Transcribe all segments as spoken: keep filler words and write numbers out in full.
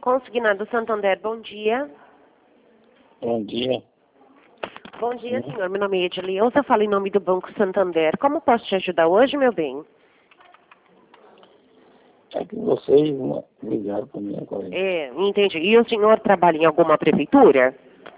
Consignado Santander, bom dia. Bom dia. Bom dia, senhor. Meu nome é Edileuza, falo em nome do Banco Santander. Como posso te ajudar hoje, meu bem? É que vocês né, ligaram para mim agora. É, entendi. E o senhor trabalha em alguma prefeitura?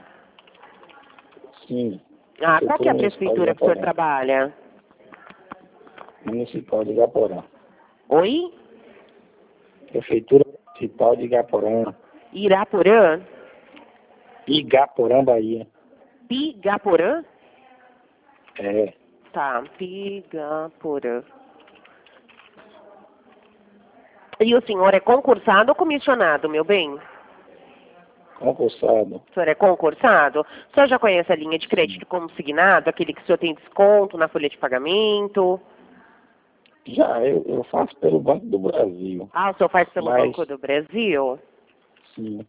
Sim. Ah, qual que é a Municipal de prefeitura que o senhor Igaporã. trabalha? Municipal de Igaporã. Oi? Prefeitura Municipal de Igaporã. Iraporã? Igaporã, Bahia. Pigaporã? É. Tá, Pigaporã. E o senhor é concursado ou comissionado, meu bem? Concursado. O senhor é concursado? O senhor já conhece a linha de crédito Sim. consignado, aquele que o senhor tem desconto na folha de pagamento? Já, eu, eu faço pelo Banco do Brasil. Ah, o senhor faz pelo Mas, Banco do Brasil? sim.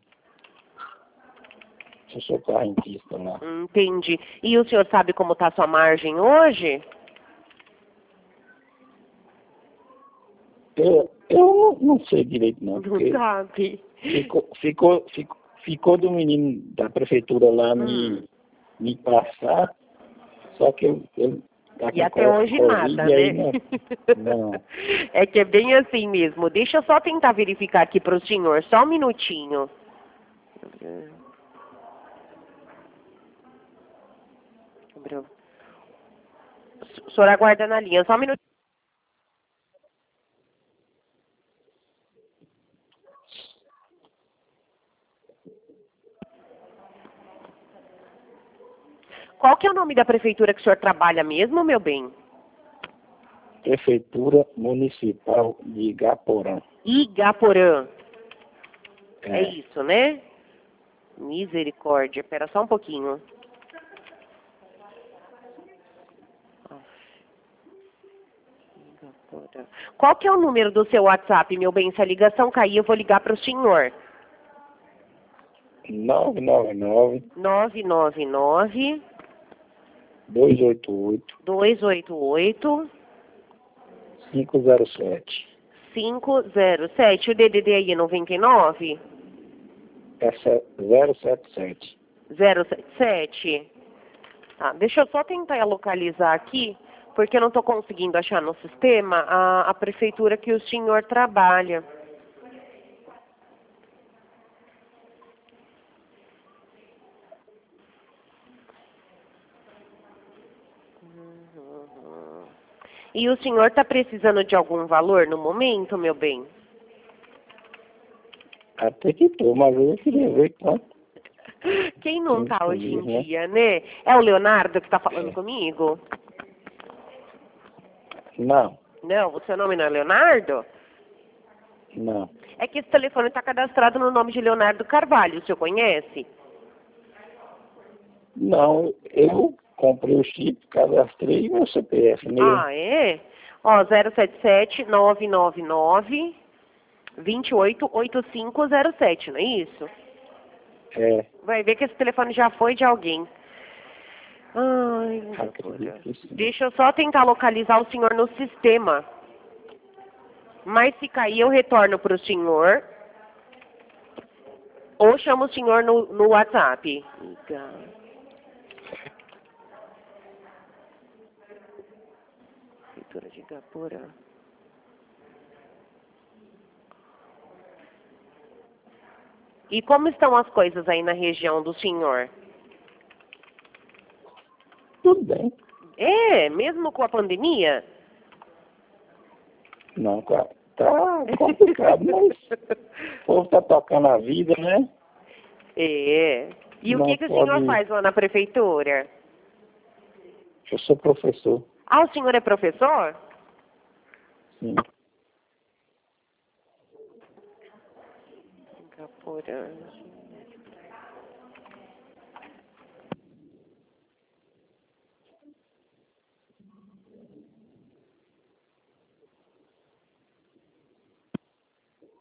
Eu sou correntista lá. Entendi. E o senhor sabe como está a sua margem hoje? Eu, eu não, não sei direito não, Não porque sabe. ficou, ficou, ficou, ficou do menino da prefeitura lá me, Hum. me passar, só que eu, eu tá E com até co- hoje Covid nada, e aí né? não, não. É que é bem assim mesmo. Deixa eu só tentar verificar aqui para o senhor, só um minutinho. O senhor aguarda na linha, só um minutinho. Qual que é o nome da prefeitura que o senhor trabalha mesmo, meu bem? Prefeitura Municipal de Igaporã. Igaporã. É É. isso, né? Misericórdia. Espera só um pouquinho. Igaporã. Qual que é o número do seu WhatsApp, meu bem? Se a ligação cair, eu vou ligar para o senhor. nove nove nove, nove nove nove, dois oito oito, dois oito oito, cinco zero sete. cinco zero sete. O D D D aí é noventa e nove? É zero sete sete. zero sete sete. Tá, deixa eu só tentar localizar aqui, porque eu não estou conseguindo achar no sistema a, a prefeitura que o senhor trabalha. Uhum. E o senhor está precisando de algum valor no momento, meu bem? Até que tô, mas eu queria ver quanto Quem não tem tá hoje em disponível, né? dia, né? É o Leonardo que está falando É. comigo? Não, Não, o seu nome não é Leonardo? não. É que esse telefone está cadastrado no nome de Leonardo Carvalho, o senhor conhece? Não, eu comprei o chip, cadastrei meu C P F mesmo. Ah, é? Ó, zero sete sete, nove nove nove, dois oito oito cinco zero sete, não é isso? É, Vai ver que esse telefone já foi de alguém. Ai, doutora. acredito que sim. Deixa eu só tentar localizar o senhor no sistema. Mas se cair, eu retorno para o senhor. Ou chamo o senhor no, no WhatsApp. Prefeitura de Igaporã. E como estão as coisas aí na região do senhor? Tudo bem. É, mesmo com a pandemia? Não, cara, tá complicado, mas o povo tá tocando a vida, né? É. E o Não que, que o senhor pode... faz lá na prefeitura? Eu sou professor, Ah, o senhor é professor? sim. Igaporã.